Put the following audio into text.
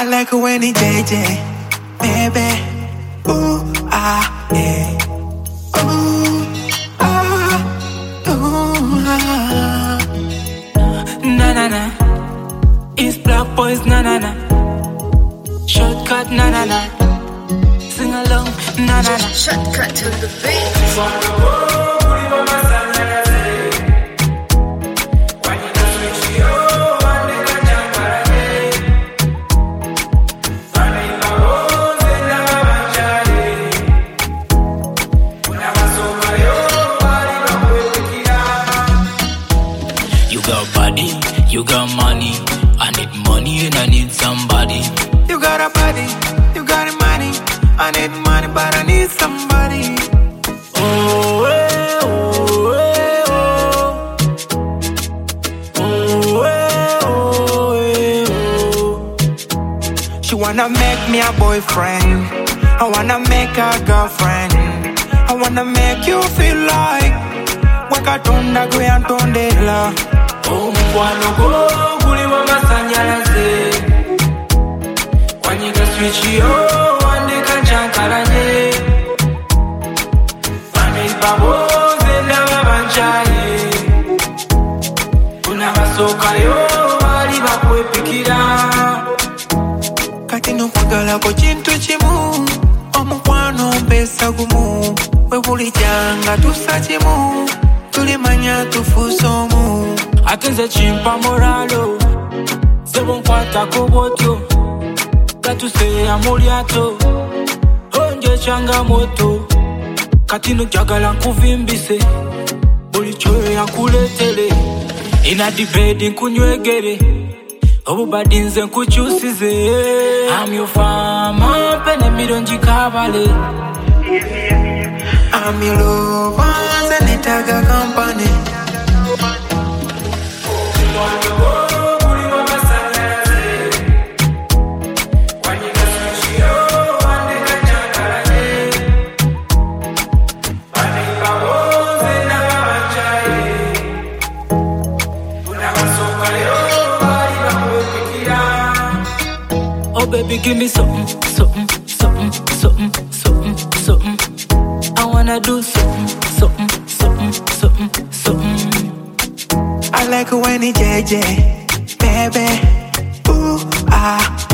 I like it when it JJ, baby. Ooh, ah, yeah. Ooh, ah, ooh, ah. Na na na. It's Black Boys, na na na. Shortcut, na na na. Sing along, na na na. Shortcut to the beat. You got body, you got money. I need money and I need somebody. You got a body, you got a money. I need money, but I need somebody. Oh, eh, oh, eh, oh. Oh, eh, oh, eh, oh. She wanna make me a boyfriend. I wanna make her girlfriend. I wanna make you feel like Wakatonda gwe antondela. Omukwano gwo guli wa masanyalaze. Wanyika switch yo wandika njankalanye. Baboze ndaba banjaye. Kuna basokayo bali bakwepikira. Kati nokwagalako kintu kimu. Omukwano mpesa gumu. Bwe bulijanga tusa kimu. Tulimanya tufuuse omu. Ate nze kimpa moralo. Sebo nkwatako bwotyo. Katuseeya mu lyato. Onje changamoto. Kati njagala nkuvimbise. Buli kyoyo nkuleetere. Inna the bed nkunywegere. Obubadi nze nkukyusize. I'm your farmer, pene mirongi kabale. I'm your lover, nze netaga company. Oh baby, give me something, something, something, something, something, something. I wanna do something, something, something, something, something. I like it when it JJ, baby. Ooh, ah.